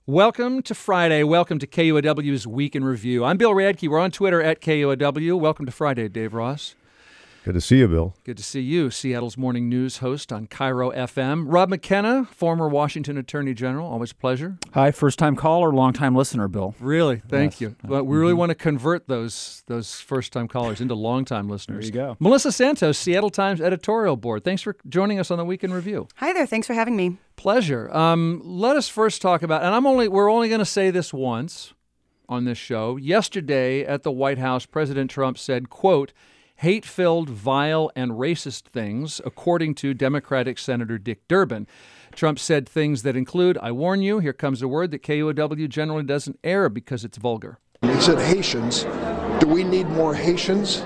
Welcome to Friday. Welcome to KUOW's Week in Review. I'm Bill Radke. We're on Twitter at KUOW. Welcome to Friday, Dave Ross. Good to see you, Bill. Good to see you, Seattle's morning news host on Cairo FM. Rob McKenna, former Washington Attorney General. Always a pleasure. Hi, first-time caller, long-time listener, Bill. Really? Thank you. But we really want to convert those first-time callers into long-time listeners. There you go. Melissa Santos, Seattle Times editorial board. Thanks for joining us on the Week in Review. Hi there. Thanks for having me. Pleasure. Let us first talk about, and we're only going to say this once on this show. Yesterday at the White House, President Trump said, quote, hate-filled, vile, and racist things, according to Democratic Senator Dick Durbin. Trump said things that include, I warn you, here comes a word that KUOW generally doesn't air because it's vulgar. He said Haitians. Do we need more Haitians?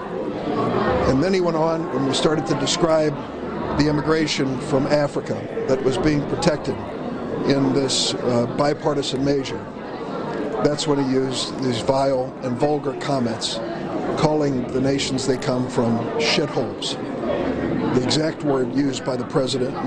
And then he went on when we started to describe the immigration from Africa that was being protected in this bipartisan measure. That's when he used these vile and vulgar comments, calling the nations they come from shitholes. The exact word used by the president,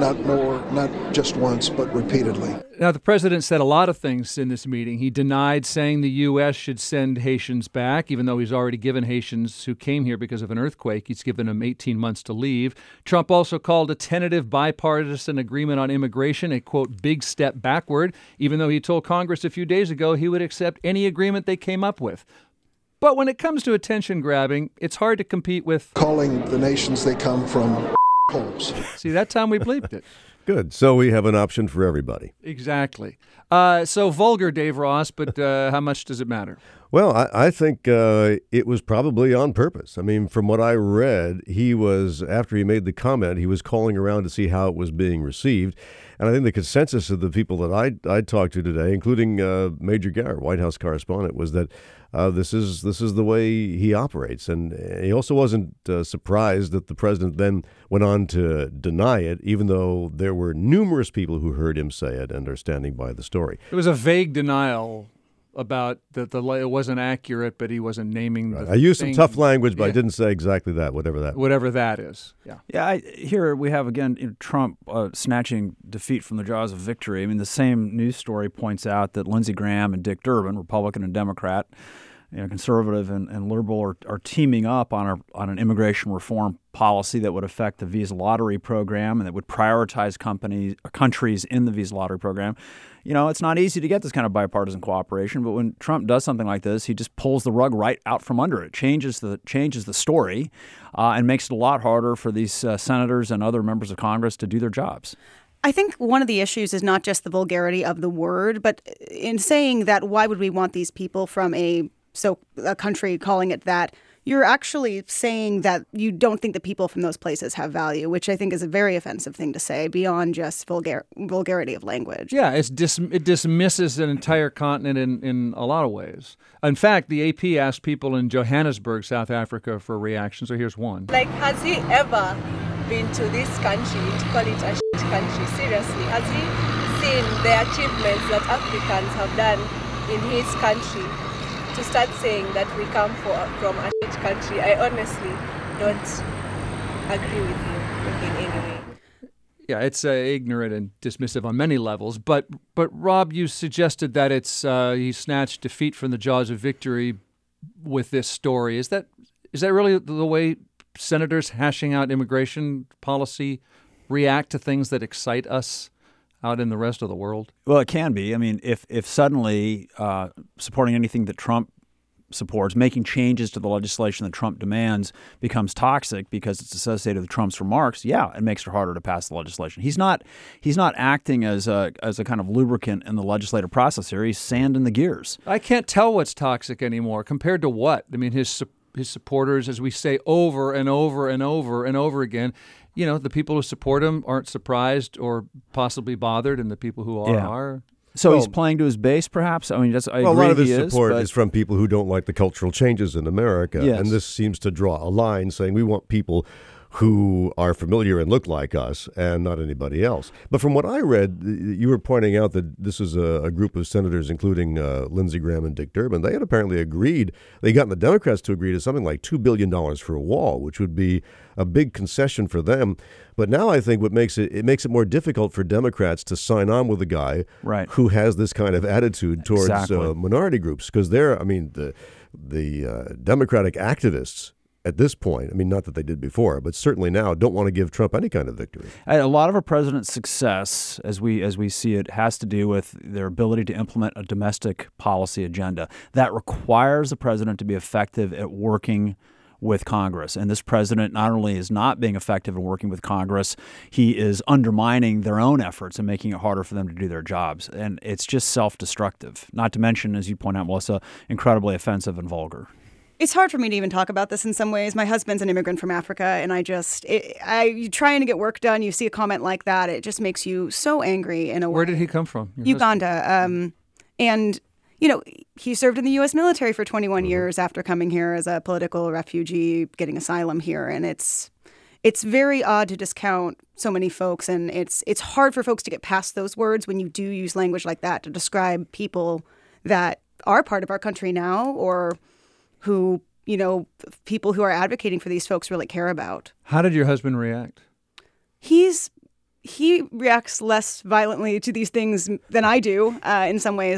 not just once, but repeatedly. Now, the president said a lot of things in this meeting. He denied saying the U.S. should send Haitians back, even though he's already given Haitians who came here because of an earthquake. He's given them 18 months to leave. Trump also called a tentative bipartisan agreement on immigration a, quote, big step backward, even though he told Congress a few days ago he would accept any agreement they came up with. But when it comes to attention grabbing, it's hard to compete with calling the nations they come from holes. See, that time we bleeped it. Good. So we have an option for everybody. Exactly. So vulgar, Dave Ross, but how much does it matter? Well, I think it was probably on purpose. I mean, from what I read, after he made the comment, he was calling around to see how it was being received. And I think the consensus of the people that I talked to today, including Major Garrett, White House correspondent, was that this is the way he operates. And he also wasn't surprised that the president then went on to deny it, even though there were numerous people who heard him say it and are standing by the story. It was a vague denial about that it wasn't accurate, but he wasn't naming the I used thing. some tough language, but I didn't say exactly that, whatever that is. Yeah. Yeah, here we have, again, Trump snatching defeat from the jaws of victory. I mean, the same news story points out that Lindsey Graham and Dick Durbin, Republican and Democrat, conservative and liberal, are teaming up on an immigration reform policy that would affect the visa lottery program and that would prioritize countries in the visa lottery program. You know, it's not easy to get this kind of bipartisan cooperation, but when Trump does something like this, he just pulls the rug right out from under it, changes the story, and makes it a lot harder for these senators and other members of Congress to do their jobs. I think one of the issues is not just the vulgarity of the word, but in saying that, why would we want these people from a country, calling it that, you're actually saying that you don't think the people from those places have value, which I think is a very offensive thing to say beyond just vulgarity of language. Yeah, it dismisses an entire continent in a lot of ways. In fact, the AP asked people in Johannesburg, South Africa, for reactions. So here's one. Like, has he ever been to this country, to call it a shit country? Seriously, has he seen the achievements that Africans have done in his country? To start saying that we come from a shit country, I honestly don't agree with you in any way. Yeah, it's ignorant and dismissive on many levels. But Rob, you suggested that it's he snatched defeat from the jaws of victory with this story. Is that really the way senators hashing out immigration policy react to things that excite us out in the rest of the world? Well, it can be. I mean, if suddenly supporting anything that Trump supports, making changes to the legislation that Trump demands becomes toxic because it's associated with Trump's remarks, yeah, it makes it harder to pass the legislation. He's not acting as a kind of lubricant in the legislative process here. He's sand in the gears. I can't tell what's toxic anymore. Compared to what? I mean, his supporters, as we say over and over and over and over again, you know, the people who support him aren't surprised or possibly bothered, and the people who are. So he's playing to his base, perhaps? I mean, I agree a lot of his he support is from people who don't like the cultural changes in America. Yes. And this seems to draw a line saying we want people who are familiar and look like us and not anybody else. But from what I read, you were pointing out that this is a group of senators, including Lindsey Graham and Dick Durbin. They had apparently agreed, they got the Democrats to agree to something like $2 billion for a wall, which would be a big concession for them. But now I think what makes it more difficult for Democrats to sign on with a guy who has this kind of attitude towards minority groups, because the Democratic activists at this point, not that they did before, but certainly now don't want to give Trump any kind of victory. A lot of our president's success, as we see it, has to do with their ability to implement a domestic policy agenda. That requires the president to be effective at working with Congress. And this president not only is not being effective in working with Congress, he is undermining their own efforts and making it harder for them to do their jobs. And it's just self-destructive, not to mention, as you point out, Melissa, incredibly offensive and vulgar. It's hard for me to even talk about this in some ways. My husband's an immigrant from Africa, and you trying to get work done, you see a comment like that, it just makes you so angry in a way. Where did he come from? Uganda. And, he served in the U.S. military for 21 years after coming here as a political refugee, getting asylum here. And it's very odd to discount so many folks, and it's hard for folks to get past those words when you do use language like that to describe people that are part of our country now, or who, people who are advocating for these folks really care about. How did your husband react? He reacts less violently to these things than I do in some ways.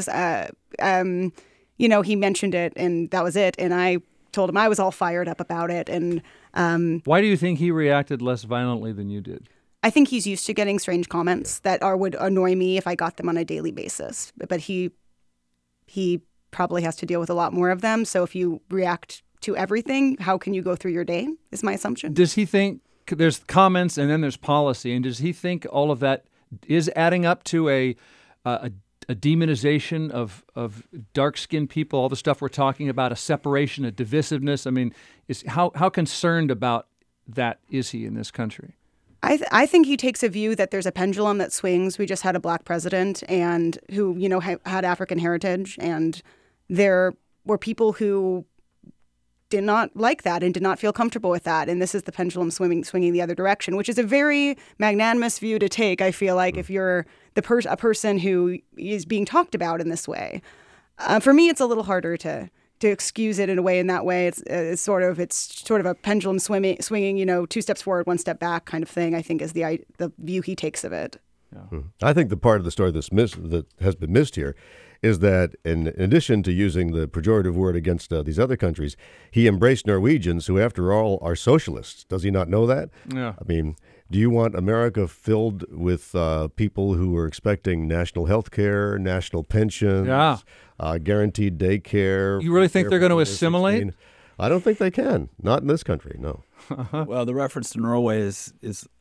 He mentioned it and that was it. And I told him I was all fired up about it. And why do you think he reacted less violently than you did? I think he's used to getting strange comments that would annoy me if I got them on a daily basis. But he probably has to deal with a lot more of them. So if you react to everything, how can you go through your day, is my assumption. Does he think there's comments and then there's policy, and does he think all of that is adding up to a demonization of dark-skinned people, all the stuff we're talking about, a separation, a divisiveness? How concerned about that is he in this country? I think he takes a view that there's a pendulum that swings. We just had a black president and who, had African heritage, and there were people who did not like that and did not feel comfortable with that. And this is the pendulum swinging the other direction, which is a very magnanimous view to take, I feel like, if you're a person who is being talked about in this way. For me, it's a little harder to excuse it in a way. In that way, it's sort of a pendulum swinging, 2 steps forward, 1 step back kind of thing, I think, is the view he takes of it. Yeah. I think the part of the story that has been missed here is that in addition to using the pejorative word against these other countries, he embraced Norwegians, who, after all, are socialists. Does he not know that? Yeah. Do you want America filled with people who are expecting national health care, national pensions, guaranteed daycare? You really think they're going to assimilate? I don't think they can. Not in this country, no. Well, the reference to Norway is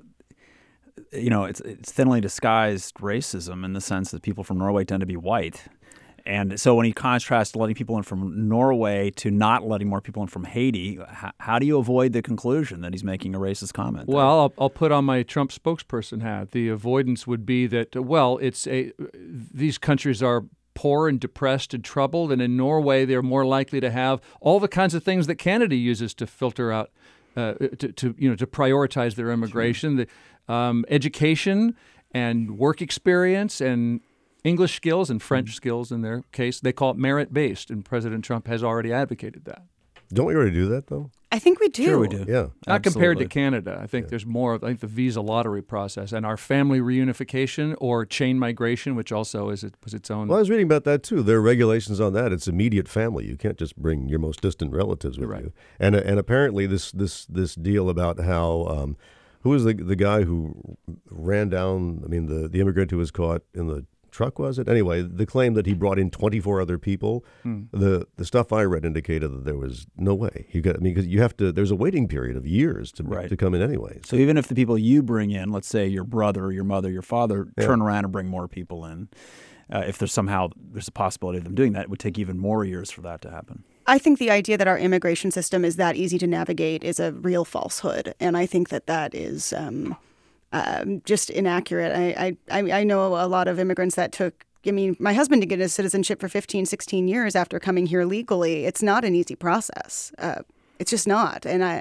it's thinly disguised racism in the sense that people from Norway tend to be white. And so when you contrast letting people in from Norway to not letting more people in from Haiti, how do you avoid the conclusion that he's making a racist comment? Well, I'll put on my Trump spokesperson hat. The avoidance would be that, these countries are poor and depressed and troubled, and in Norway they're more likely to have all the kinds of things that Canada uses to filter out, to prioritize their immigration, the education and work experience and English skills and French skills in their case. They call it merit-based, and President Trump has already advocated that. Don't we already do that, though? I think we do. Sure we do. Yeah. Not compared to Canada. I think there's more. I think the visa lottery process and our family reunification or chain migration, which also was its own. Well, I was reading about that, too. There are regulations on that. It's immediate family. You can't just bring your most distant relatives with you. And apparently this deal about how who was the guy who ran down, the immigrant who was caught in the truck, was it? Anyway, the claim that he brought in 24 other people, the stuff I read indicated that there was no way. Because you have to, there's a waiting period of years to come in anyway. So even if the people you bring in, let's say your brother, your mother, your father, turn around and bring more people in, if there's a possibility of them doing that, it would take even more years for that to happen. I think the idea that our immigration system is that easy to navigate is a real falsehood. And I think that is just inaccurate. I know a lot of immigrants that took, my husband did get his citizenship for 15, 16 years after coming here legally. It's not an easy process. It's just not. And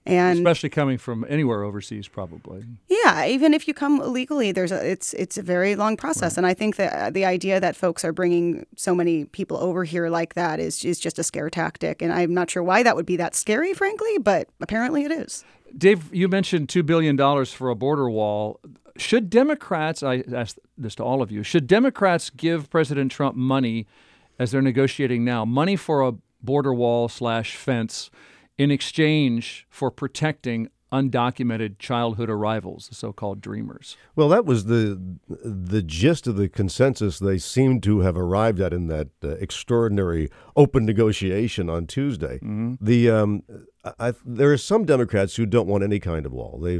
And especially coming from anywhere overseas, probably. yeah, even if you come illegally, it's a very long process. Right. And I think that the idea that folks are bringing so many people over here like that is just a scare tactic. And I'm not sure why that would be that scary, frankly, but apparently it is. Dave, you mentioned $2 billion for a border wall. Should Democrats, I ask this to all of you, should Democrats give President Trump money, as they're negotiating now, money for a border wall / fence in exchange for protecting undocumented childhood arrivals, the so-called dreamers? Well, that was the gist of the consensus they seemed to have arrived at in that extraordinary open negotiation on Tuesday. Mm-hmm. There are some Democrats who don't want any kind of wall. They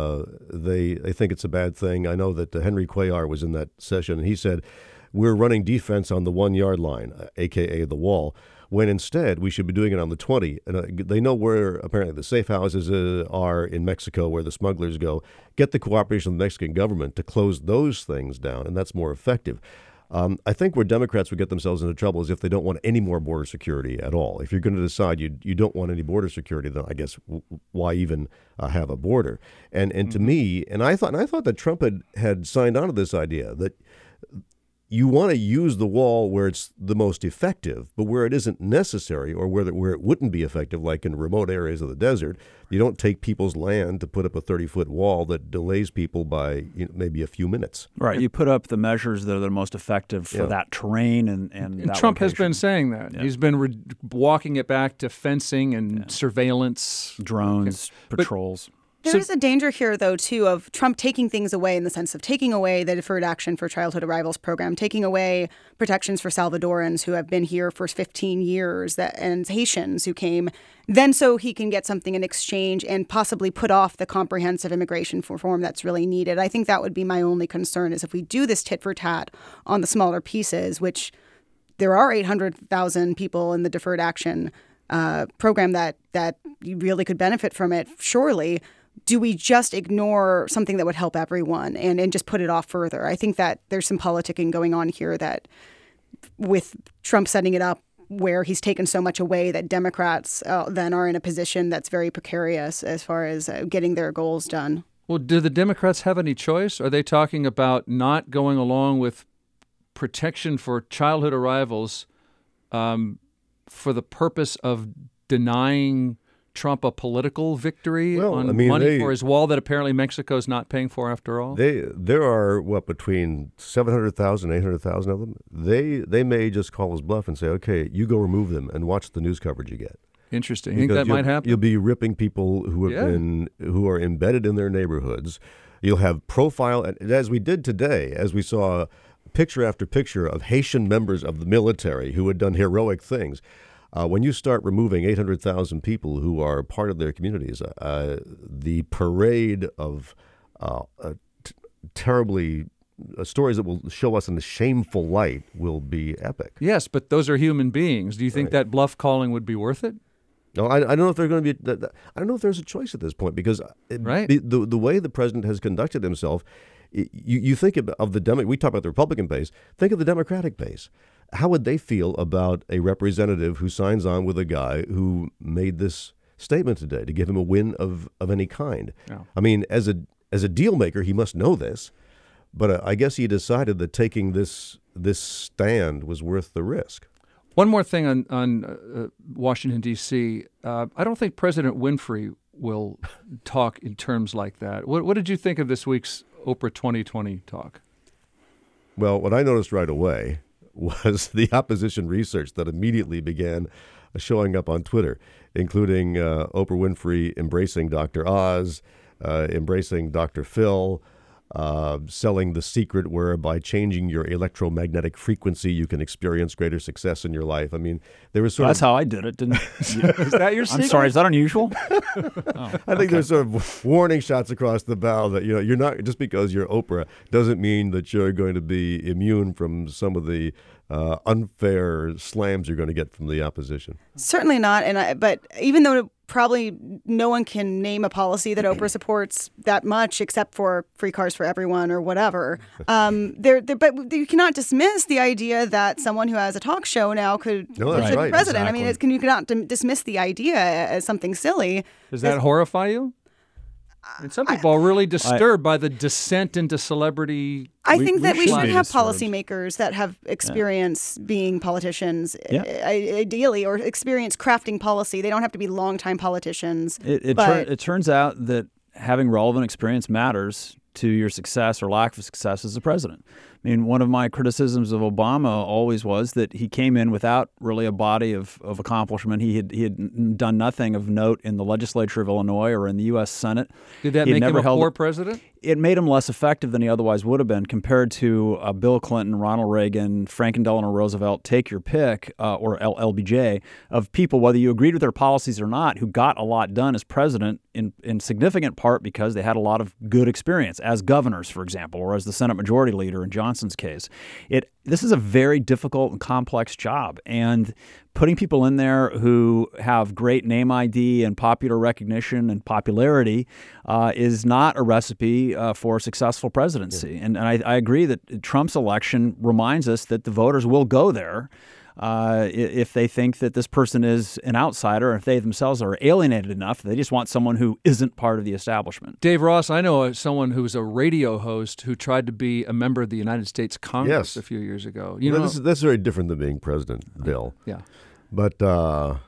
think it's a bad thing. I know that Henry Cuellar was in that session, and he said, we're running defense on the 1 yard line, a.k.a. the wall, when instead we should be doing it on the 20. And they know where apparently the safe houses are in Mexico, where the smugglers go. Get the cooperation of the Mexican government to close those things down, and that's more effective. I think where Democrats would get themselves into trouble is if they don't want any more border security at all. If you're going to decide you don't want any border security, then I guess why even have a border? And mm-hmm. to me, and I thought that Trump had signed on to this idea that you want to use the wall where it's the most effective, but where it isn't necessary or where it wouldn't be effective, like in remote areas of the desert, you don't take people's land to put up a 30-foot wall that delays people by maybe a few minutes. Right. You put up the measures that are the most effective for that terrain and that Trump location. has been saying that. Yeah. He's been walking it back to fencing and surveillance. Drones, patrols. There is a danger here, though, too, of Trump taking things away in the sense of taking away the Deferred Action for Childhood Arrivals program, taking away protections for Salvadorans who have been here for 15 years and Haitians who came, then so he can get something in exchange and possibly put off the comprehensive immigration reform that's really needed. I think that would be my only concern is if we do this tit for tat on the smaller pieces, which there are 800,000 people in the Deferred Action program that you really could benefit from it, surely. Do we just ignore something that would help everyone and just put it off further? I think that there's some politicking going on here that with Trump setting it up where he's taken so much away that Democrats then are in a position that's very precarious as far as getting their goals done. Well, do the Democrats have any choice? Are they talking about not going along with protection for childhood arrivals for the purpose of denying Trump a political victory on money for his wall that apparently Mexico's not paying for after all? There are, between 700,000 and 800,000 of them. They may just call his bluff and say, okay, you go remove them and watch the news coverage you get. Interesting. You think that might happen? You'll be ripping people who are embedded in their neighborhoods. You'll have profile, and as we did today, as we saw picture after picture of Haitian members of the military who had done heroic things. When you start removing 800,000 people who are part of their communities, the parade of terribly stories that will show us in a shameful light will be epic. Yes, but those are human beings. Do you think that bluff calling would be worth it? No, I don't know if they're going to be. I don't know if there's a choice at this point because the way the president has conducted himself, you think of the we talk about the Republican base. Think of the Democratic base. How would they feel about a representative who signs on with a guy who made this statement today to give him a win of any kind? Yeah. I mean, as a deal maker, he must know this, but I guess he decided that taking this stand was worth the risk. One more thing on Washington, D.C. I don't think President Winfrey will talk in terms like that. What did you think of this week's Oprah 2020 talk? Well, what I noticed right away was the opposition research that immediately began showing up on Twitter, including Oprah Winfrey embracing Dr. Oz, embracing Dr. Phil, selling The Secret, where by changing your electromagnetic frequency, you can experience greater success in your life. I mean, there was That's how I did it, didn't it? Is that your secret? I'm sorry, is that unusual? I think there's sort of warning shots across the bow that, you're not, just because you're Oprah doesn't mean that you're going to be immune from some of the unfair slams you're going to get from the opposition. Certainly not. But even though probably no one can name a policy that Oprah supports that much, except for free cars for everyone or whatever. But you cannot dismiss the idea that someone who has a talk show now could be president. Exactly. I mean, you cannot dismiss the idea as something silly. Does that horrify you? And some people are really disturbed by the descent into celebrity. I think that we should have disturbed. policymakers that have experience being politicians, ideally, or experience crafting policy. They don't have to be longtime politicians. It turns out that having relevant experience matters to your success or lack of success as a president. I mean, one of my criticisms of Obama always was that he came in without really a body of accomplishment. He had done nothing of note in the legislature of Illinois or in the U.S. Senate. Did that make him a poor president? It made him less effective than he otherwise would have been compared to Bill Clinton, Ronald Reagan, Franklin Delano Roosevelt, take your pick, or LBJ, of people, whether you agreed with their policies or not, who got a lot done as president in significant part because they had a lot of good experience as governors, for example, or as the Senate Majority Leader in Johnson's case. This is a very difficult and complex job, and putting people in there who have great name ID and popular recognition and popularity is not a recipe for a successful presidency. Yeah. And I agree that Trump's election reminds us that the voters will go there if they think that this person is an outsider, or if they themselves are alienated enough, they just want someone who isn't part of the establishment. Dave Ross, I know someone who's a radio host who tried to be a member of the United States Congress a few years ago. That's very different than being president, Bill. Yeah. But, I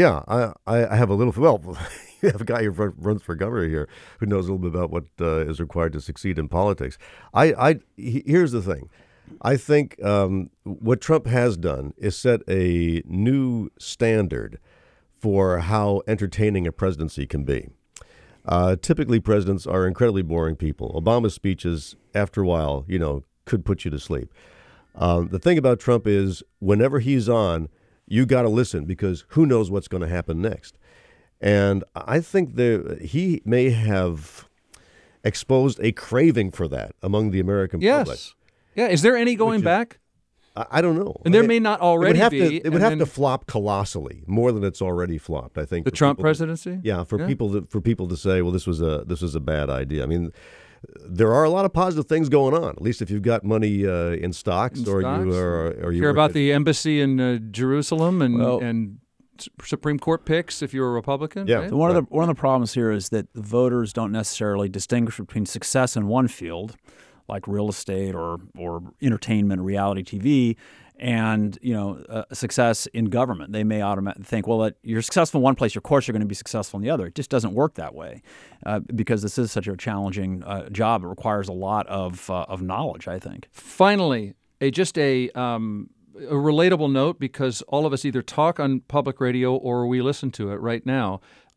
have a little, you have a guy who runs for governor here who knows a little bit about what is required to succeed in politics. Here's the thing. I think what Trump has done is set a new standard for how entertaining a presidency can be. Typically, presidents are incredibly boring people. Obama's speeches, after a while, could put you to sleep. The thing about Trump is whenever he's on, you got to listen because who knows what's going to happen next. And I think he may have exposed a craving for that among the American public. Yeah. Is there any going back? I don't know. And there may not already be. It would have to flop colossally, more than it's already flopped, I think. The Trump presidency? People to say, well, this was a bad idea. I mean, there are a lot of positive things going on. At least if you've got money in stocks, you hear about the embassy in Jerusalem and Supreme Court picks if you're a Republican. Yeah. Right? So one of the problems here is that the voters don't necessarily distinguish between success in one field, like real estate or entertainment, or reality TV, and success in government. They may automatically think, well, you're successful in one place, of course you're going to be successful in the other. It just doesn't work that way because this is such a challenging job. It requires a lot of knowledge, I think. Finally, a relatable note, because all of us either talk on public radio or we listen to it right now.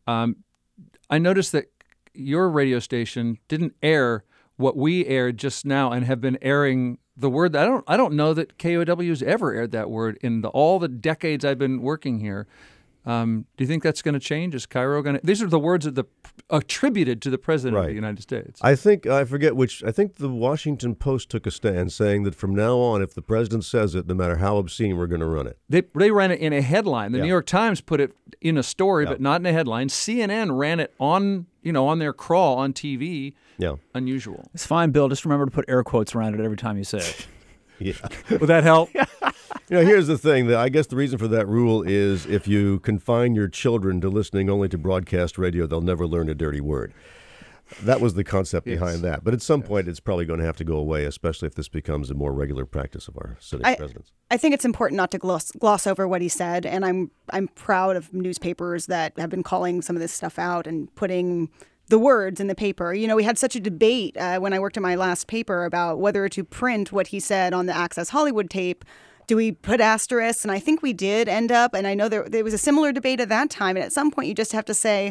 I noticed that your radio station didn't air what we aired just now and have been airing the word. I don't know that KOW's ever aired that word in all the decades I've been working here. Do you think that's going to change? Is Cairo going to? These are the words attributed to the president of the United States. I think the Washington Post took a stand saying that from now on, if the president says it, no matter how obscene, we're going to run it. They ran it in a headline. The New York Times put it in a story, but not in a headline. CNN ran it on their crawl on TV. Yeah. Unusual. It's fine, Bill. Just remember to put air quotes around it every time you say it. Yeah. Would that help? Here's the thing. I guess the reason for that rule is if you confine your children to listening only to broadcast radio, they'll never learn a dirty word. That was the concept behind that. But at some point, it's probably going to have to go away, especially if this becomes a more regular practice of our sitting presidents. I think it's important not to gloss over what he said, and I'm proud of newspapers that have been calling some of this stuff out and putting the words in the paper. We had such a debate when I worked at my last paper about whether to print what he said on the Access Hollywood tape. Do we put asterisks? And I think we did end up, and I know there was a similar debate at that time, and at some point you just have to say,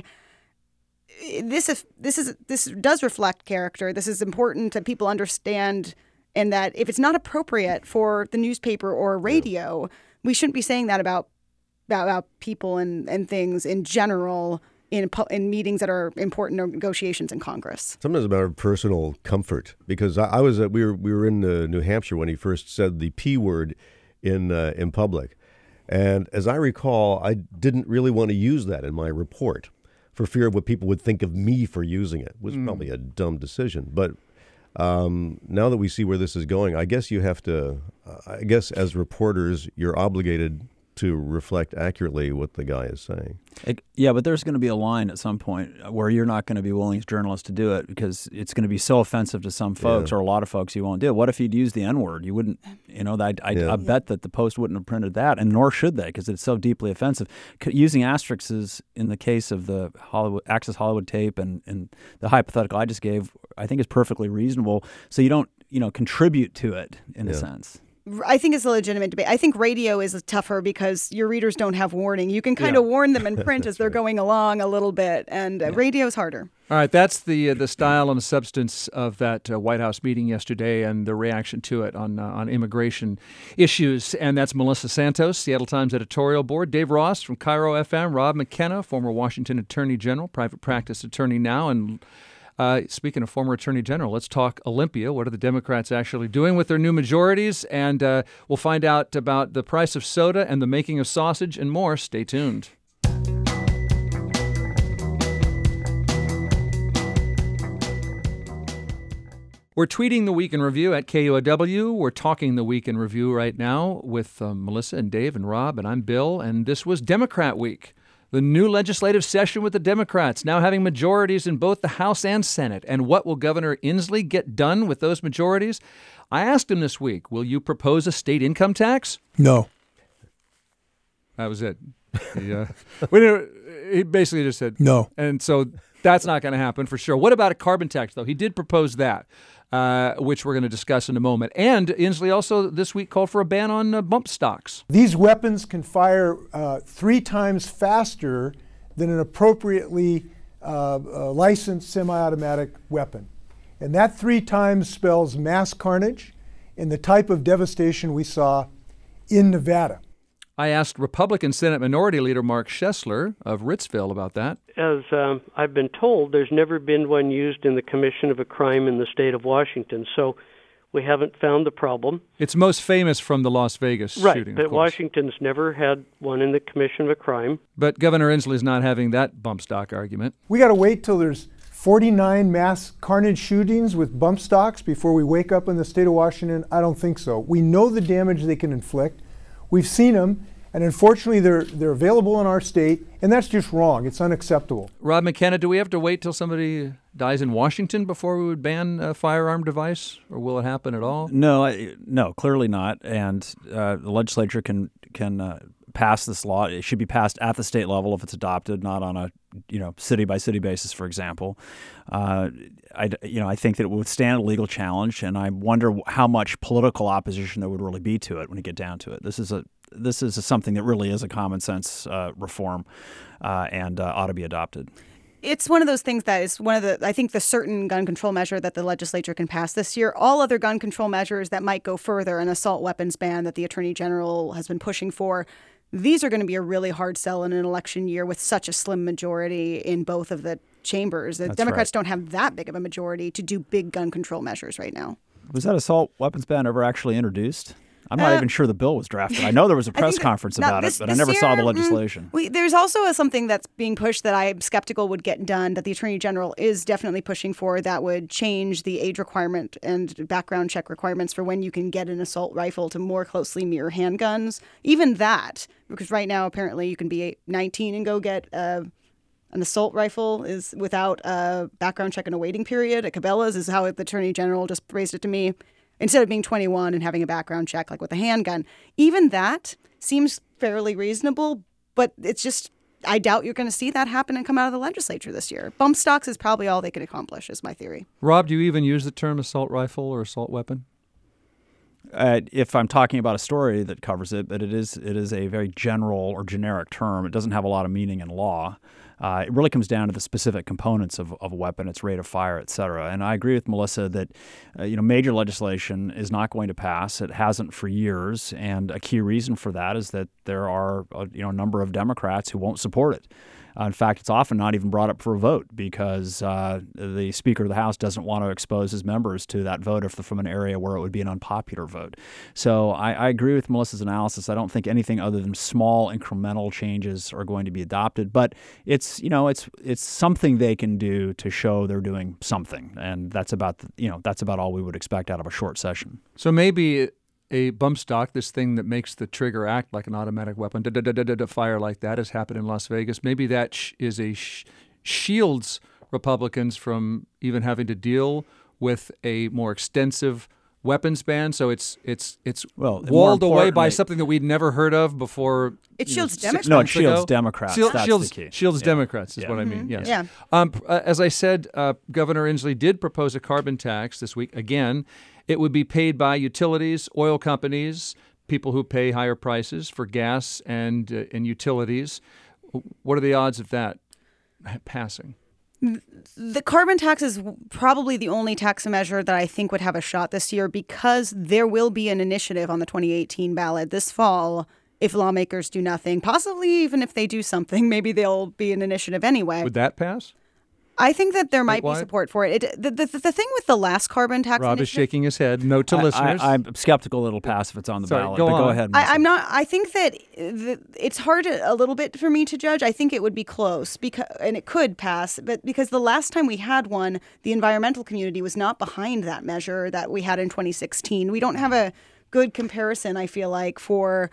this does reflect character. This is important that people understand, and that if it's not appropriate for the newspaper or radio, we shouldn't be saying that about people and things in general in meetings that are important negotiations in Congress. Sometimes a matter of personal comfort, because we were in New Hampshire when he first said the P word in public, and as I recall, I didn't really want to use that in my report. for fear of what people would think of me for using it. It was probably a dumb decision. But now that we see where this is going, I guess you have to, I guess as reporters, you're obligated to reflect accurately what the guy is saying. Yeah, but there's going to be a line at some point where you're not going to be willing as journalists to do it because it's going to be so offensive to some folks or a lot of folks you won't do it. What if he'd used the N-word? You wouldn't, I bet that the Post wouldn't have printed that, and nor should they because it's so deeply offensive. Using asterisks in the case of the Access Hollywood tape and the hypothetical I just gave, I think is perfectly reasonable so you don't, contribute to it in a sense. I think it's a legitimate debate. I think radio is tougher because your readers don't have warning. You can kind of warn them in print as they're going along a little bit, and radio is harder. All right, that's the style and the substance of that White House meeting yesterday and the reaction to it on immigration issues. And that's Melissa Santos, Seattle Times editorial board, Dave Ross from Cairo FM, Rob McKenna, former Washington Attorney General, private practice attorney now, and speaking of former Attorney General, let's talk Olympia. What are the Democrats actually doing with their new majorities? And we'll find out about the price of soda and the making of sausage and more. Stay tuned. We're tweeting the Week in Review at KUOW. We're talking the Week in Review right now with Melissa and Dave and Rob, and I'm Bill. And this was Democrat Week. The new legislative session with the Democrats now having majorities in both the House and Senate. And what will Governor Inslee get done with those majorities? I asked him this week, will you propose a state income tax? No. That was it. He basically just said no. And so that's not going to happen for sure. What about a carbon tax, though? He did propose that, which we're going to discuss in a moment. And Inslee also this week called for a ban on bump stocks. These weapons can fire 3 times faster than an appropriately licensed semi-automatic weapon. And that 3 times spells mass carnage and the type of devastation we saw in Nevada. I asked Republican Senate Minority Leader Mark Schessler of Ritzville about that. As I've been told, there's never been one used in the commission of a crime in the state of Washington, so we haven't found the problem. It's most famous from the Las Vegas shooting, Right, but Washington's never had one in the commission of a crime. But Governor Inslee's not having that bump stock argument. We got to wait till there's 49 mass carnage shootings with bump stocks before we wake up in the state of Washington? I don't think so. We know the damage they can inflict. We've seen them, and unfortunately they're available in our state, and that's just wrong. It's unacceptable. Rob McKenna, do we have to wait till somebody dies in Washington before we would ban a firearm device, or will it happen at all? No, clearly not. And the legislature can pass this law. It should be passed at the state level if it's adopted, not on a city by city basis, for example. I think that it would stand a legal challenge, and I wonder how much political opposition there would really be to it when you get down to it. This is something that really is a common sense reform and ought to be adopted. It's one of those things that is I think the certain gun control measure that the legislature can pass this year. All other gun control measures that might go further, an assault weapons ban that the Attorney General has been pushing for, these are going to be a really hard sell in an election year with such a slim majority in both of the chambers. The Democrats don't have that big of a majority to do big gun control measures right now. Was that assault weapons ban ever actually introduced? I'm not even sure the bill was drafted. I know there was a press conference about it, but I never saw the legislation. There's also something that's being pushed that I'm skeptical would get done that the Attorney General is definitely pushing for that would change the age requirement and background check requirements for when you can get an assault rifle to more closely mirror handguns. Even that, because right now apparently you can be 19 and go get an assault rifle is without a background check and a waiting period. At Cabela's is how the Attorney General just raised it to me. Instead of being 21 and having a background check like with a handgun. Even that seems fairly reasonable, but it's just, I doubt you're going to see that happen and come out of the legislature this year. Bump stocks is probably all they can accomplish, is my theory. Rob, do you even use the term assault rifle or assault weapon? If I'm talking about a story that covers it, but it is a very general or generic term. It doesn't have a lot of meaning in law. It really comes down to the specific components of a weapon, its rate of fire, et cetera. And I agree with Melissa that major legislation is not going to pass. It hasn't for years, and a key reason for that is that there are a number of Democrats who won't support it. In fact, it's often not even brought up for a vote because the Speaker of the House doesn't want to expose his members to that vote if they're from an area where it would be an unpopular vote. So I agree with Melissa's analysis. I don't think anything other than small incremental changes are going to be adopted, but it's something they can do to show they're doing something, and that's about all we would expect out of a short session. So maybe a bump stock, this thing that makes the trigger act like an automatic weapon, fire like that, has happened in Las Vegas. Maybe that shields Republicans from even having to deal with a more extensive weapons ban. So it's walled away by something that we'd never heard of before. It shields Democrats. No, it shields Democrats. That's the key. Shields Democrats is what I mean. Yes. Yeah. As I said, Governor Inslee did propose a carbon tax this week. Again, it would be paid by utilities, oil companies, people who pay higher prices for gas and utilities. What are the odds of that passing? The carbon tax is probably the only tax measure that I think would have a shot this year because there will be an initiative on the 2018 ballot this fall if lawmakers do nothing. Possibly even if they do something, maybe there'll be an initiative anyway. Would that pass? I think that there might be support for it. The thing with the last carbon tax Rob is shaking his head. Note to listeners. I'm skeptical it'll pass if it's on the ballot. Go ahead. I'm not. I think that it's hard a little bit for me to judge. I think it would be close and it could pass. But because the last time we had one, the environmental community was not behind that measure that we had in 2016. We don't have a good comparison, I feel like, for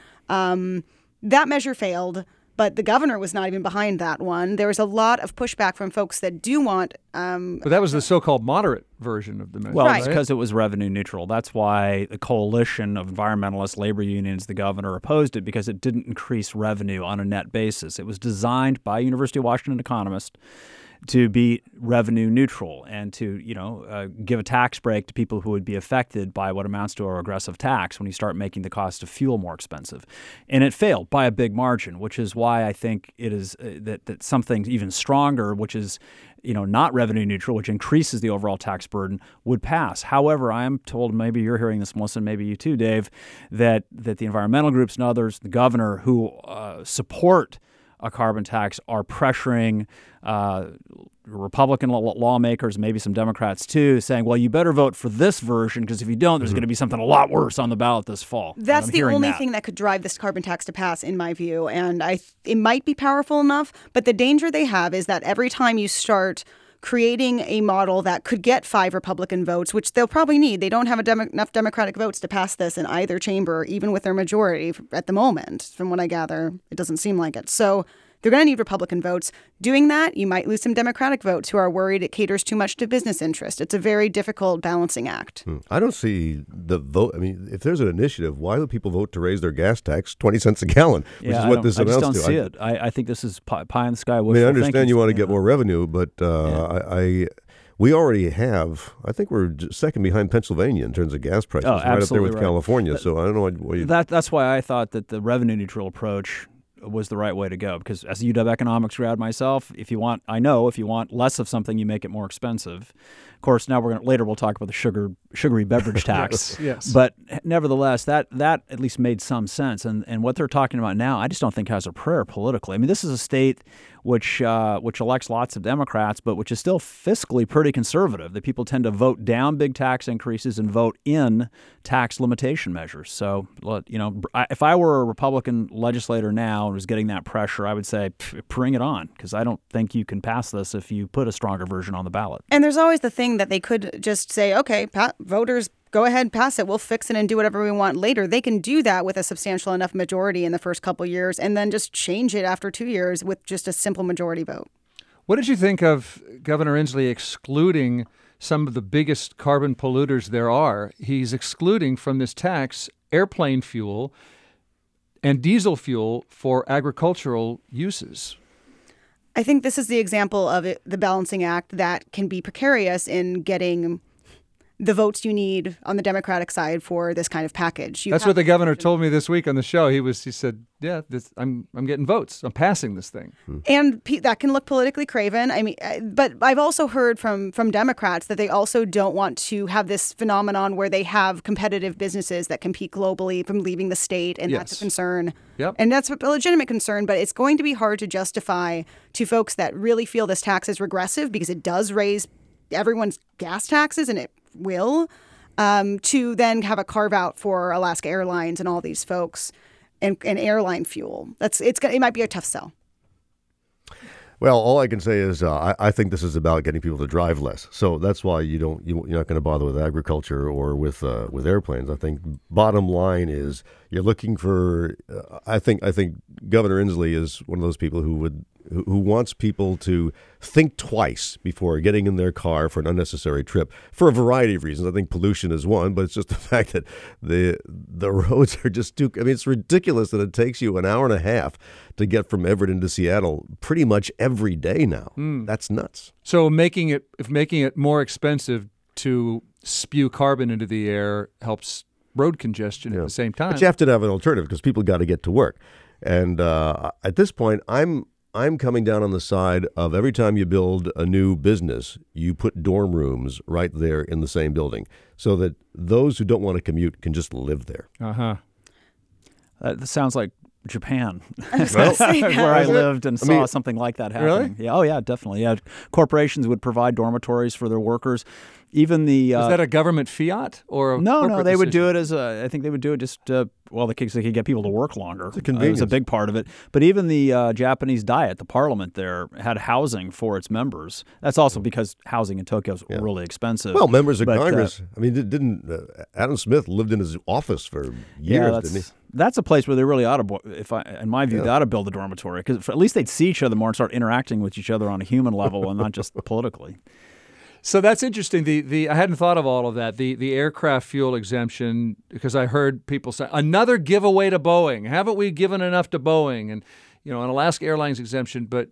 that measure failed. But the governor was not even behind that one. There was a lot of pushback from folks that do want. But that was the so-called moderate version of the measure. Well, it's because it was revenue neutral. That's why the coalition of environmentalists, labor unions, the governor opposed it because it didn't increase revenue on a net basis. It was designed by University of Washington economists to be revenue neutral and to, give a tax break to people who would be affected by what amounts to a regressive tax when you start making the cost of fuel more expensive. And it failed by a big margin, which is why I think it is that something even stronger, which is not revenue neutral, which increases the overall tax burden, would pass. However, I am told, maybe you're hearing this, Melissa, and maybe you too, Dave, that the environmental groups and others, the governor, who support a carbon tax are pressuring Republican lawmakers, maybe some Democrats too, saying, well, you better vote for this version because if you don't, there's going to be something a lot worse on the ballot this fall. That's the only thing that could drive this carbon tax to pass, in my view. And it might be powerful enough, but the danger they have is that every time you start creating a model that could get 5 Republican votes, which they'll probably need. They don't have enough Democratic votes to pass this in either chamber, even with their majority at the moment. From what I gather, it doesn't seem like it. So they're going to need Republican votes. Doing that, you might lose some Democratic votes who are worried it caters too much to business interest. It's a very difficult balancing act. I don't see the vote. I mean, if there's an initiative, why would people vote to raise their gas tax 20 cents a gallon, which is what this amounts to? I just don't see it. I think this is pie in the sky. I mean, I understand you want to get more revenue, but we already have, I think we're second behind Pennsylvania in terms of gas prices, right up there with California. So I don't know what you... That's why I thought that the revenue neutral approach was the right way to go, because as a UW economics grad myself, if you want less of something, you make it more expensive. Of course, now later we'll talk about the sugary beverage tax. Yes. But nevertheless, that at least made some sense. And what they're talking about now, I just don't think has a prayer politically. I mean, this is a state which elects lots of Democrats, but which is still fiscally pretty conservative. The people tend to vote down big tax increases and vote in tax limitation measures. So, if I were a Republican legislator now and was getting that pressure, I would say, bring it on, because I don't think you can pass this if you put a stronger version on the ballot. And there's always the thing that they could just say, okay, voters, go ahead, pass it. We'll fix it and do whatever we want later. They can do that with a substantial enough majority in the first couple years and then just change it after 2 years with just a simple majority vote. What did you think of Governor Inslee excluding some of the biggest carbon polluters there are? He's excluding from this tax airplane fuel and diesel fuel for agricultural uses. I think this is the example of the balancing act that can be precarious in getting the votes you need on the Democratic side for this kind of package. That's what the governor told me this week on the show. He said, "Yeah, I'm getting votes. I'm passing this thing." And that can look politically craven. I mean, but I've also heard from Democrats that they also don't want to have this phenomenon where they have competitive businesses that compete globally from leaving the state, and that's a concern. Yep. And that's a legitimate concern, but it's going to be hard to justify to folks that really feel this tax is regressive, because it does raise everyone's gas taxes, and it will, to then have a carve out for Alaska Airlines and all these folks and airline fuel. It might be a tough sell. Well, all I can say is I think this is about getting people to drive less. So that's why you're not going to bother with agriculture or with airplanes. I think bottom line is you're looking for. I think Governor Inslee is one of those people who wants people to think twice before getting in their car for an unnecessary trip for a variety of reasons. I think pollution is one, but it's just the fact that the roads are just too. I mean, it's ridiculous that it takes you an hour and a half to get from Everett into Seattle pretty much every day now. That's nuts. So making it more expensive to spew carbon into the air helps road congestion at the same time. But you have to have an alternative because people got to get to work. And at this point, I'm coming down on the side of every time you build a new business, you put dorm rooms right there in the same building so that those who don't want to commute can just live there. That sounds like Japan, Well, where I lived and saw mean, something like that happening. Really? Yeah, oh yeah, definitely. Yeah, corporations would provide dormitories for their workers. Even the is that a government fiat or a no? corporate They would decision? do it as I think they would do it just they could get people to work longer. It's a convenience. It was a big part of it. But even the Japanese Diet, the parliament there had housing for its members. That's also because housing in Tokyo is really expensive. Well, members of Congress. I mean, didn't Adam Smith lived in his office for years, didn't he? That's a place where they really ought to, in my view, they ought to build a dormitory, because at least they'd see each other more and start interacting with each other on a human level and not just politically. So that's interesting. I hadn't thought of all of that. The aircraft fuel exemption, because I heard people say another giveaway to Boeing. Haven't we given enough to Boeing? And an Alaska Airlines exemption, but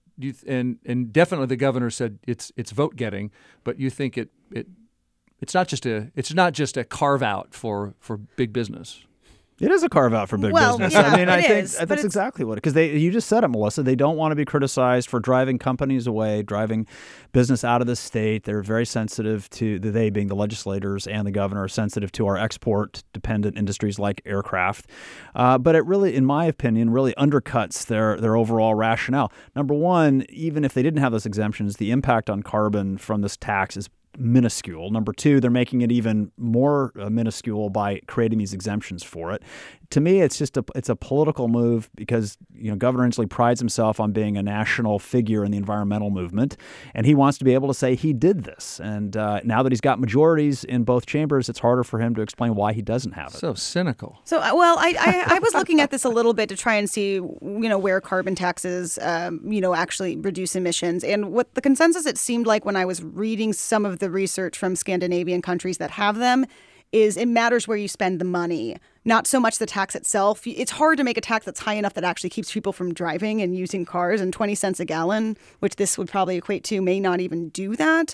and definitely the governor said it's vote getting. But you think it's not just a carve out for big business. It is a carve out for big business. Yeah, I mean, I think is, that's exactly what it is. Because you just said it, Melissa. They don't want to be criticized for driving companies away, driving business out of the state. They're very sensitive to they being the legislators and the governor are sensitive to our export-dependent industries like aircraft. But it really, in my opinion, really undercuts their overall rationale. Number one, even if they didn't have those exemptions, the impact on carbon from this tax is minuscule. Number two, they're making it even more minuscule by creating these exemptions for it. To me, it's a political move because Governor Inslee prides himself on being a national figure in the environmental movement, and he wants to be able to say he did this. And now that he's got majorities in both chambers, it's harder for him to explain why he doesn't have it. So cynical. So, I was looking at this a little bit to try and see, where carbon taxes, actually reduce emissions. And what the consensus it seemed like when I was reading some of the research from Scandinavian countries that have them is it matters where you spend the money, not so much the tax itself. It's hard to make a tax that's high enough that actually keeps people from driving and using cars, and 20 cents a gallon, which this would probably equate to, may not even do that.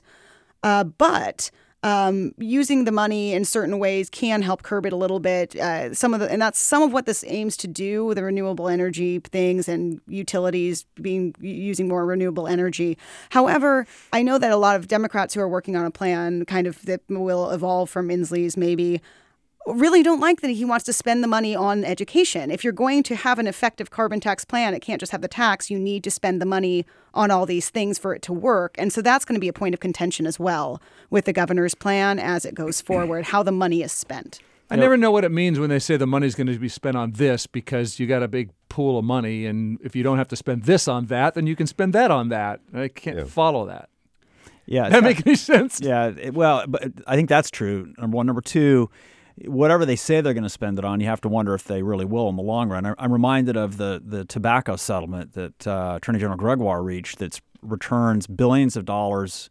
But using the money in certain ways can help curb it a little bit. And that's some of what this aims to do, the renewable energy things and utilities using more renewable energy. However, I know that a lot of Democrats who are working on a plan kind of that will evolve from Inslee's maybe really don't like that he wants to spend the money on education. If you're going to have an effective carbon tax plan, it can't just have the tax. You need to spend the money on all these things for it to work. And so that's going to be a point of contention as well with the governor's plan as it goes forward, how the money is spent. I never know what it means when they say the money's going to be spent on this, because you got a big pool of money, and if you don't have to spend this on that, then you can spend that on that. I can't follow that. Yeah, Does that make any sense? Yeah, but I think that's true, number one. Number two, whatever they say they're going to spend it on, you have to wonder if they really will in the long run. I'm reminded of the tobacco settlement that Attorney General Gregoire reached that returns billions of dollars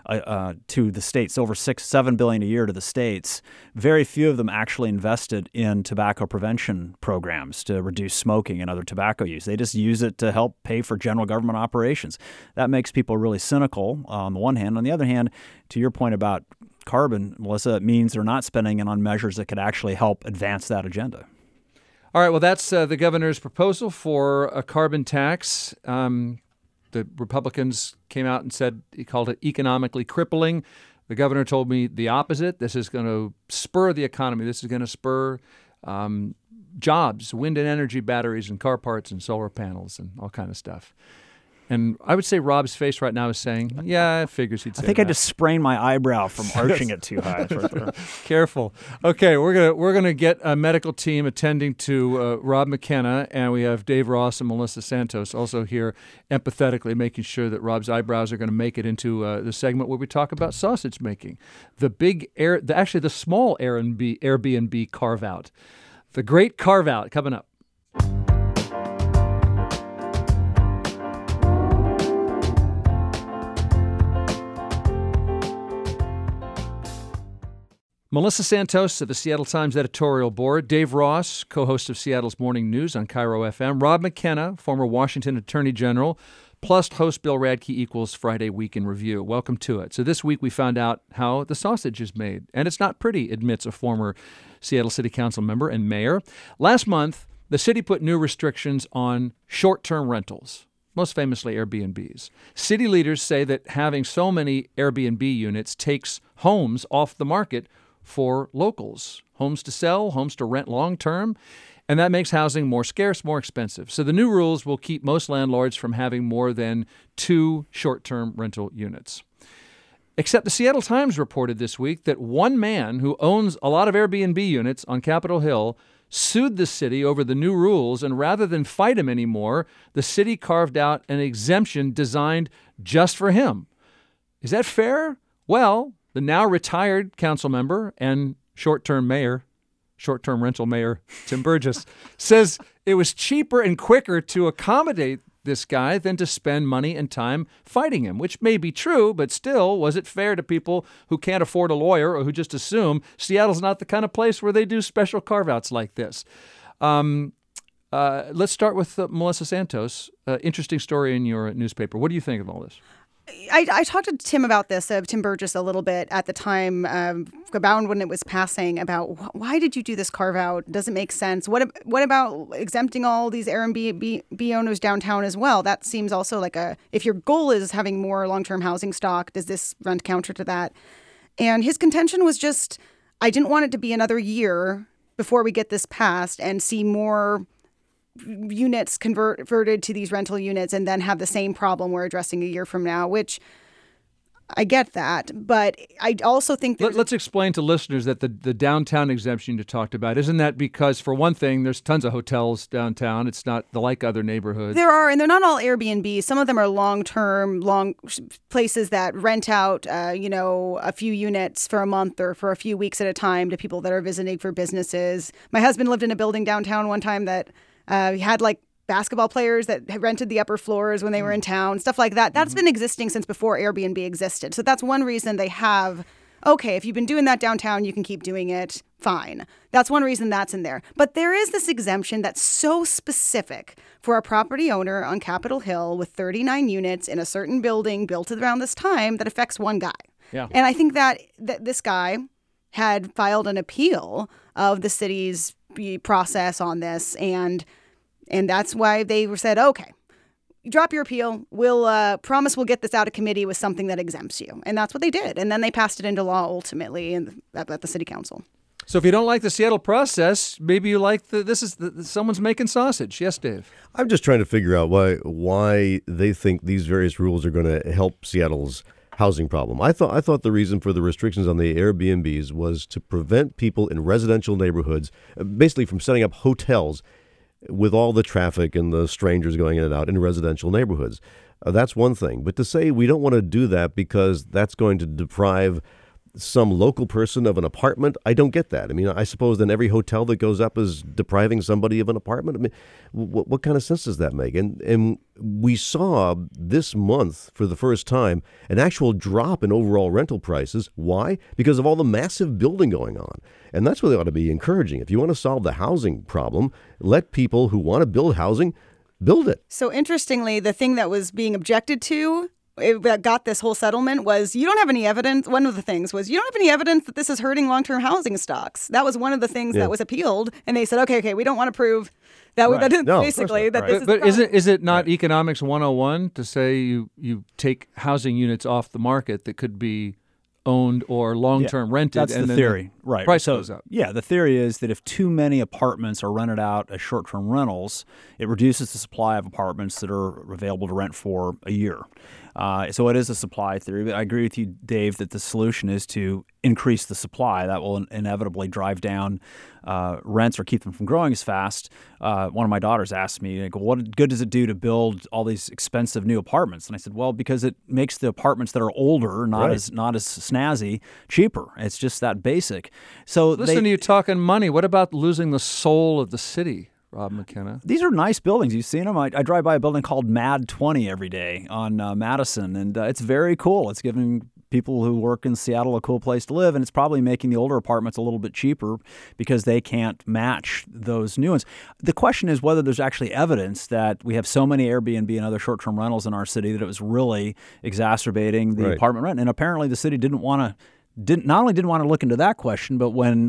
to the states, over $6-7 billion a year to the states. Very few of them actually invested in tobacco prevention programs to reduce smoking and other tobacco use. They just use it to help pay for general government operations. That makes people really cynical on the one hand. On the other hand, to your point about carbon, Melissa, it means they're not spending it on measures that could actually help advance that agenda. All right, well, that's the governor's proposal for a carbon tax. The Republicans came out and said he called it economically crippling. The governor told me the opposite. This is going to spur the economy. This is going to spur jobs, wind and energy batteries and car parts and solar panels and all kind of stuff. And I would say Rob's face right now is saying, yeah, I figures he'd say I think that. I just sprained my eyebrow from arching it too high. Right there. Careful. Okay, we're gonna get a medical team attending to Rob McKenna, and we have Dave Ross and Melissa Santos also here empathetically making sure that Rob's eyebrows are going to make it into the segment where we talk about sausage making. The small Airbnb carve out. The great carve out coming up. Melissa Santos of the Seattle Times editorial board, Dave Ross, co-host of Seattle's Morning News on Cairo FM, Rob McKenna, former Washington Attorney General, plus host Bill Radke equals Friday Week in Review. Welcome to it. So this week we found out how the sausage is made, and it's not pretty, admits a former Seattle City Council member and mayor. Last month, the city put new restrictions on short-term rentals, most famously Airbnbs. City leaders say that having so many Airbnb units takes homes off the market for locals, homes to sell, homes to rent long-term, and that makes housing more scarce, more expensive. So the new rules will keep most landlords from having more than 2 short-term rental units. Except the Seattle Times reported this week that one man who owns a lot of Airbnb units on Capitol Hill sued the city over the new rules, and rather than fight him anymore, the city carved out an exemption designed just for him. Is that fair? Well, the now retired council member and short-term rental mayor, Tim Burgess, says it was cheaper and quicker to accommodate this guy than to spend money and time fighting him, which may be true, but still, was it fair to people who can't afford a lawyer or who just assume Seattle's not the kind of place where they do special carve-outs like this? Let's start with Melissa Santos. Interesting story in your newspaper. What do you think of all this? I talked to Tim about this, Tim Burgess, a little bit at the time about when it was passing about why did you do this carve out? Does it make sense? What about exempting all these Airbnb owners downtown as well? That seems also like if your goal is having more long-term housing stock, does this run counter to that? And his contention was just, I didn't want it to be another year before we get this passed and see more units converted to these rental units and then have the same problem we're addressing a year from now, which I get that. But I also think let's explain to listeners that the downtown exemption you talked about, isn't that because, for one thing, there's tons of hotels downtown. It's not like other neighborhoods. There are, and they're not all Airbnb. Some of them are long-term places that rent out, a few units for a month or for a few weeks at a time to people that are visiting for businesses. My husband lived in a building downtown one time that we had like basketball players that had rented the upper floors when they were in town, stuff like that. That's been existing since before Airbnb existed. So that's one reason they have, okay, if you've been doing that downtown, you can keep doing it, fine. That's one reason that's in there. But there is this exemption that's so specific for a property owner on Capitol Hill with 39 units in a certain building built around this time that affects one guy. Yeah. And I think that this guy had filed an appeal of the city's process on this, and that's why they said, okay, drop your appeal. We'll promise we'll get this out of committee with something that exempts you. And that's what they did. And then they passed it into law ultimately at the city council. So if you don't like the Seattle process, maybe you like someone's making sausage. Yes, Dave. I'm just trying to figure out why they think these various rules are going to help Seattle's housing problem. I thought the reason for the restrictions on the Airbnbs was to prevent people in residential neighborhoods, basically from setting up hotels with all the traffic and the strangers going in and out in residential neighborhoods. That's one thing. But to say we don't want to do that because that's going to deprive some local person of an apartment, I don't get that. I mean, I suppose then every hotel that goes up is depriving somebody of an apartment. I mean, what kind of sense does that make? And we saw this month for the first time an actual drop in overall rental prices. Why? Because of all the massive building going on. And that's what they ought to be encouraging. If you want to solve the housing problem, let people who want to build housing build it. So interestingly, the thing that was being objected to that got this whole settlement was you don't have any evidence. One of the things was you don't have any evidence that this is hurting long-term housing stocks. That was one of the things that was appealed, and they said, okay, we don't want to prove that. Right. Basically, that this is. But is it not economics 101 to say you take housing units off the market that could be owned or long-term rented? That's and the then theory, right? Price goes up. Yeah, the theory is that if too many apartments are rented out as short-term rentals, it reduces the supply of apartments that are available to rent for a year. So it is a supply theory. But I agree with you, Dave, that the solution is to increase the supply. That will inevitably drive down rents or keep them from growing as fast. One of my daughters asked me, what good does it do to build all these expensive new apartments? And I said, well, because it makes the apartments that are older, not as snazzy, cheaper. It's just that basic. So listen to you talking money. What about losing the soul of the city, Rob McKenna? These are nice buildings. You've seen them. I drive by a building called Mad 20 every day on Madison, and it's very cool. It's giving people who work in Seattle a cool place to live, and it's probably making the older apartments a little bit cheaper because they can't match those new ones. The question is whether there's actually evidence that we have so many Airbnb and other short-term rentals in our city that it was really exacerbating the apartment rent. And apparently the city not only didn't want to look into that question, but when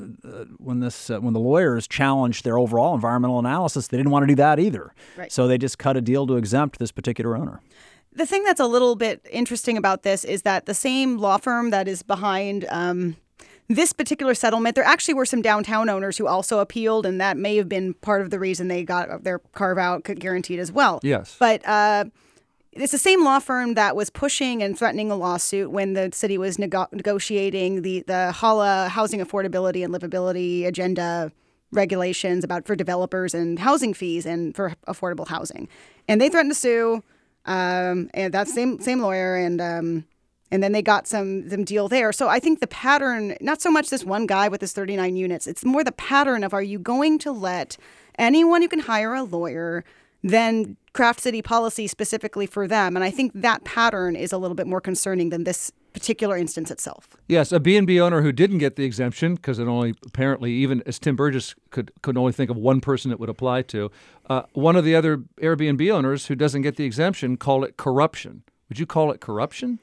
the lawyers challenged their overall environmental analysis, they didn't want to do that either. Right. So they just cut a deal to exempt this particular owner. The thing that's a little bit interesting about this is that the same law firm that is behind this particular settlement, there actually were some downtown owners who also appealed, and that may have been part of the reason they got their carve-out guaranteed as well. Yes. But it's the same law firm that was pushing and threatening a lawsuit when the city was negotiating the HALA housing affordability and livability agenda regulations for developers and housing fees and for affordable housing. And they threatened to sue. And that same lawyer, and then they got some deal there. So I think the pattern, not so much this one guy with his 39 units, it's more the pattern of, are you going to let anyone who can hire a lawyer then craft city policy specifically for them? And I think that pattern is a little bit more concerning than this particular instance itself. Yes, a B&B owner who didn't get the exemption because it only apparently, even as Tim Burgess could only think of one person it would apply to. One of the other Airbnb owners who doesn't get the exemption called it corruption. Would you call it corruption?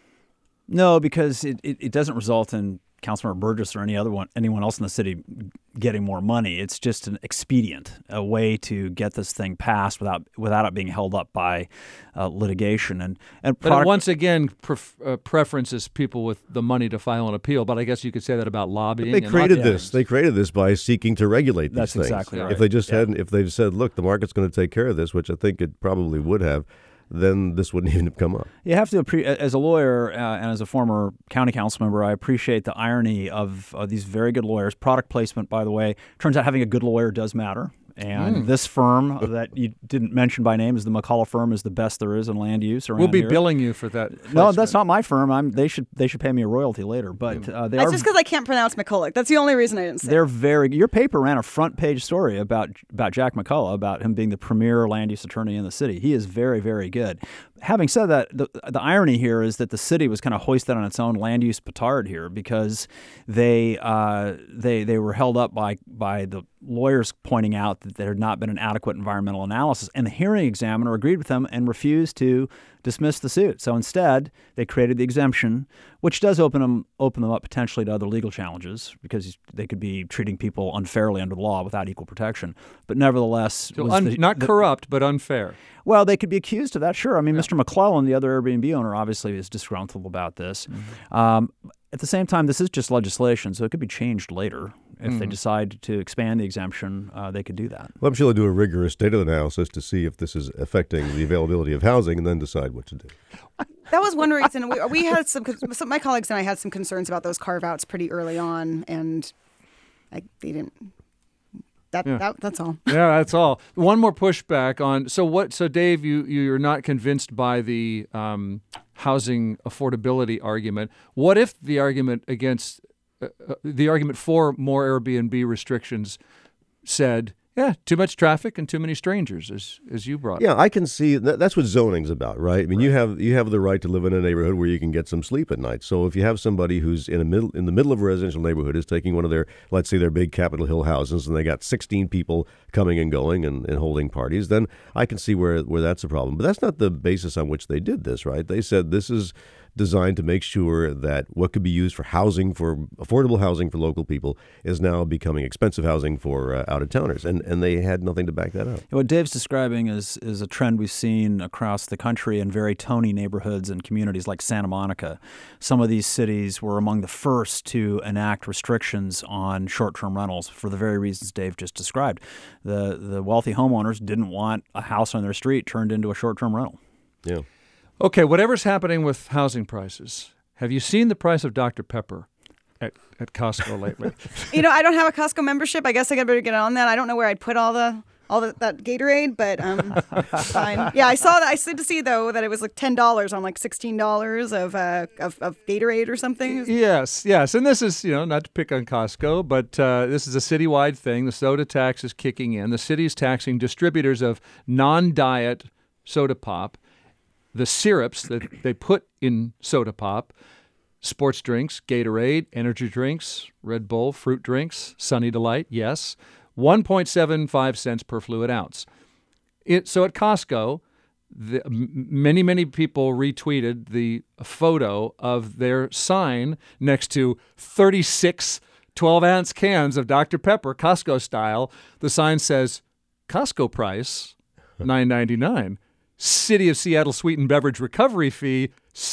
No, because it doesn't result in Councilmember Burgess or anyone else in the city getting more money. It's just an expedient, a way to get this thing passed without it being held up by litigation. But once again, preferences people with the money to file an appeal. But I guess you could say that about lobbying. But they created this. They created this by seeking to regulate these things. That's exactly right. If they just hadn't, if they'd said, "Look, the market's going to take care of this," which I think it probably would have, then this wouldn't even have come up. You have to, as a lawyer and as a former county council member, I appreciate the irony of these very good lawyers. Product placement, by the way, turns out having a good lawyer does matter. And this firm that you didn't mention by name is the McCullough firm, is the best there is in land use around We'll be here. billing you for that. No, that's not my firm. They should pay me a royalty later. But that's just because I can't pronounce McCullough. That's the only reason I didn't say. Your paper ran a front page story about Jack McCullough, about him being the premier land use attorney in the city. He is very, very good. Having said that, the irony here is that the city was kind of hoisted on its own land use petard here because they were held up by the lawyers pointing out that there had not been an adequate environmental analysis, and the hearing examiner agreed with them and refused to dismiss the suit. So instead, they created the exemption, which does open them up potentially to other legal challenges because they could be treating people unfairly under the law without equal protection. But nevertheless, so not corrupt, but unfair. Well, they could be accused of that, sure. I mean, Mr. McClellan, the other Airbnb owner, obviously is disgruntled about this. At the same time, this is just legislation, so it could be changed later. If they decide to expand the exemption, they could do that. Well, I'm sure they'll do a rigorous data analysis to see if this is affecting the availability of housing and then decide what to do. That was one reason we had some my colleagues and I had some concerns about those carve-outs pretty early on, and they didn't. That's all. Yeah, that's all. One more pushback on so Dave, you're not convinced by the housing affordability argument. What if the argument against the argument for more Airbnb restrictions said Yeah, too much traffic and too many strangers, as you brought up. Yeah, I can see that's what zoning's about, right? I mean, you have the right to live in a neighborhood where you can get some sleep at night. So if you have somebody who's in the middle of a residential neighborhood is taking one of their, let's say, their big Capitol Hill houses, and they got 16 people coming and going and holding parties, then I can see where that's a problem. But that's not the basis on which they did this, right? They said this is designed to make sure that what could be used for housing, for affordable housing for local people, is now becoming expensive housing for out-of-towners. And they had nothing to back that up. What Dave's describing is a trend we've seen across the country in very Tony neighborhoods and communities like Santa Monica. Some of these cities were among the first to enact restrictions on short-term rentals for the very reasons Dave just described. The wealthy homeowners didn't want a house on their street turned into a short-term rental. Yeah. Okay, whatever's happening with housing prices, have you seen the price of Dr. Pepper at Costco lately? I don't have a Costco membership. I guess I better get on that. I don't know where I'd put all that Gatorade, but fine. Yeah, I saw that. I did see though that it was like $10 on like $16 of Gatorade or something. Yes, and this is not to pick on Costco, but this is a citywide thing. The soda tax is kicking in. The city's taxing distributors of non-diet soda pop. The syrups that they put in soda pop, sports drinks, Gatorade, energy drinks, Red Bull, fruit drinks, Sunny Delight, yes, 1.75 cents per fluid ounce. So at Costco, many people retweeted the photo of their sign next to 36 12-ounce cans of Dr. Pepper, Costco style. The sign says, Costco price, $9.99. City of Seattle sweetened beverage recovery fee,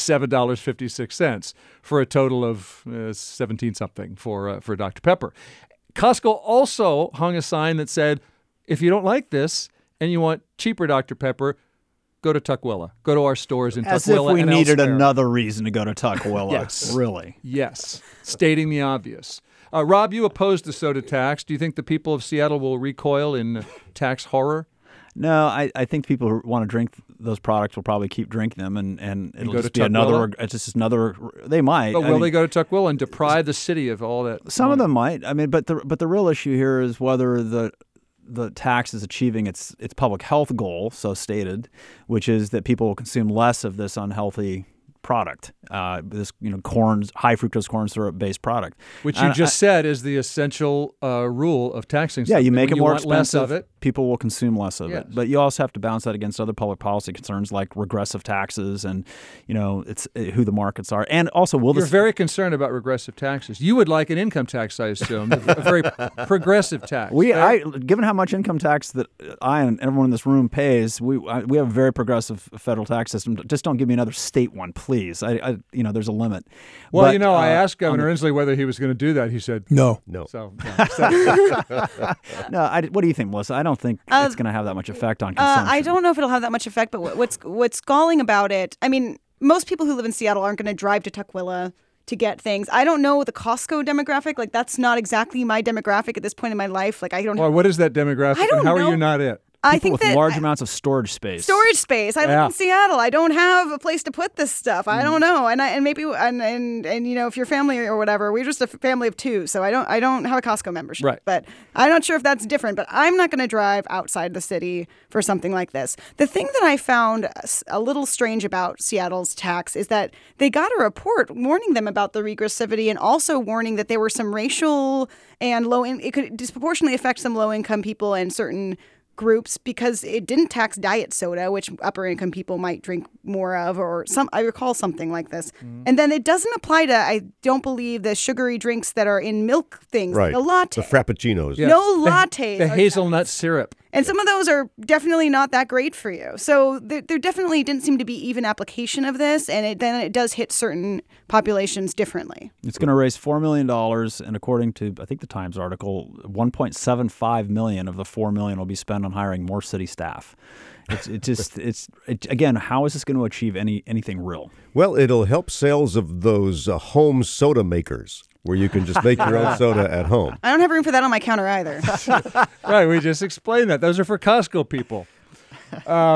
$7.56 for a total of 17-something for Dr. Pepper. Costco also hung a sign that said, if you don't like this and you want cheaper Dr. Pepper, go to Tukwila. Go to our stores in Tukwila. As if we and needed elsewhere. Another reason to go to Tukwila. Yes. Really? Yes. Stating the obvious. Rob, you opposed the soda tax. Do you think the people of Seattle will recoil in tax horror? No, I think people who want to drink those products will probably keep drinking them, and it'll go just to be another. Tukwila? It's just another. They might. But will they go to Tukwila and deprive the city of all that? Some of them might. I mean, but the real issue here is whether the tax is achieving its public health goal, so stated, which is that people will consume less of this unhealthy product, this high fructose corn syrup based product, which you just said is the essential rule of taxing. Yeah, you make it more expensive. Less of it, people will consume less of it. But you also have to balance that against other public policy concerns like regressive taxes and it's who the markets are, and also You're very concerned about regressive taxes. You would like an income tax, I assume, a very progressive tax. Given how much income tax that I and everyone in this room pays, we have a very progressive federal tax system. Just don't give me another state one, please. There's a limit. Well, I asked Governor Inslee whether he was going to do that. He said no. So, no. What do you think, Melissa? I don't think it's going to have that much effect on consumption. I don't know if it'll have that much effect, but what's galling about it, I mean, most people who live in Seattle aren't going to drive to Tukwila to get things. I don't know the Costco demographic. Like, that's not exactly my demographic at this point in my life. Like, I don't know. Well, what is that demographic? I don't and how know. are you not it? People I think with that large amounts of storage space. I live in Seattle. I don't have a place to put this stuff. I don't know. And maybe if you're family or whatever, we're just a family of two, so I don't have a Costco membership. Right. But I'm not sure if that's different. But I'm not going to drive outside the city for something like this. The thing that I found a little strange about Seattle's tax is that they got a report warning them about the regressivity and also warning that there were some racial and it could disproportionately affect some low-income people and certain groups because it didn't tax diet soda, which upper income people might drink more of, I recall something like this. And then it doesn't apply to, I don't believe, the sugary drinks that are in milk things, right. like a latte. The frappuccinos. Yes. No lattes. The hazelnut syrup. And some of those are definitely not that great for you. So there definitely didn't seem to be even application of this, and then it does hit certain populations differently. It's going to raise $4 million, and according to, I think, the Times article, $1.75 million of the $4 million will be spent on hiring more city staff. Again, how is this going to achieve anything real? Well, it'll help sales of those home soda makers, where you can just make your own soda at home. I don't have room for that on my counter either. Right, we just explained that. Those are for Costco people.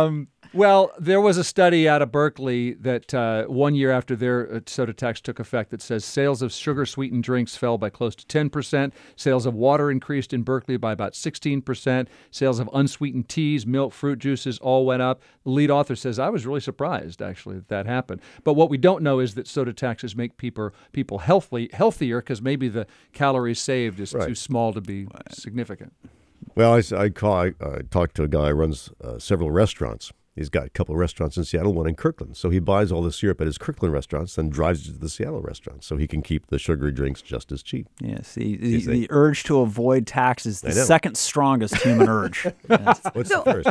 Well, there was a study out of Berkeley that 1 year after their soda tax took effect that says sales of sugar-sweetened drinks fell by close to 10%. Sales of water increased in Berkeley by about 16%. Sales of unsweetened teas, milk, fruit juices all went up. The lead author says, I was really surprised, actually, that happened. But what we don't know is that soda taxes make people healthier because maybe the calories saved is too small to be significant. Well, I talked to a guy who runs several restaurants. He's got a couple of restaurants in Seattle, one in Kirkland. So he buys all the syrup at his Kirkland restaurants, then drives it to the Seattle restaurants so he can keep the sugary drinks just as cheap. Yes, the urge to avoid tax is the second strongest human urge. Yes. What's the first?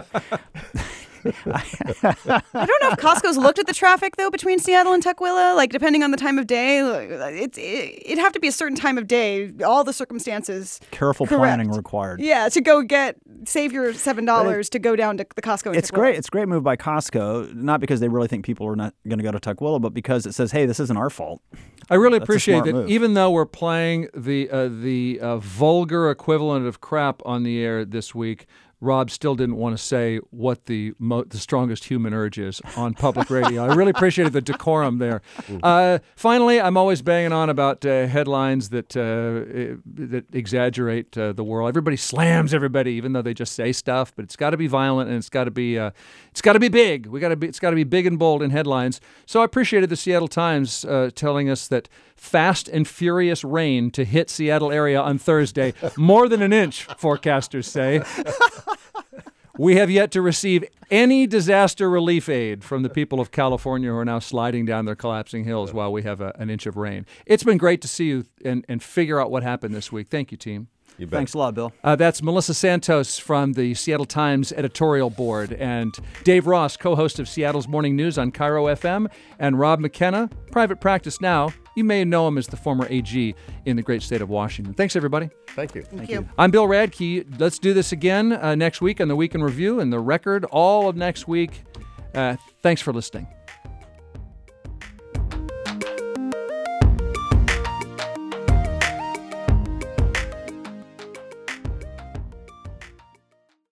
I don't know if Costco's looked at the traffic, though, between Seattle and Tukwila. Like, depending on the time of day, it'd have to be a certain time of day, all the circumstances. Careful planning required. Yeah, to go save your $7 to go down to the Costco in It's Tukwila. great. It's a great move by Costco, not because they really think people are not going to go to Tukwila, but because it says, hey, this isn't our fault. I really appreciate that move. even though we're playing the vulgar equivalent of crap on the air this week, Rob still didn't want to say what the strongest human urge is on public radio. I really appreciated the decorum there. Finally, I'm always banging on about headlines that exaggerate the world. Everybody slams everybody, even though they just say stuff. But it's got to be violent and it's got to be big. It's got to be big and bold in headlines. So I appreciated the Seattle Times telling us that fast and furious rain to hit Seattle area on Thursday, more than an inch, forecasters say. We have yet to receive any disaster relief aid from the people of California who are now sliding down their collapsing hills while we have an inch of rain. It's been great to see you and figure out what happened this week. Thank you, team. Thanks a lot, Bill. That's Melissa Santos from the Seattle Times editorial board, and Dave Ross, co-host of Seattle's Morning News on Cairo FM, and Rob McKenna, private practice now. You may know him as the former AG in the great state of Washington. Thanks, everybody. Thank you. Thank you. I'm Bill Radke. Let's do this again next week on the Week in Review and the Record all of next week. Thanks for listening.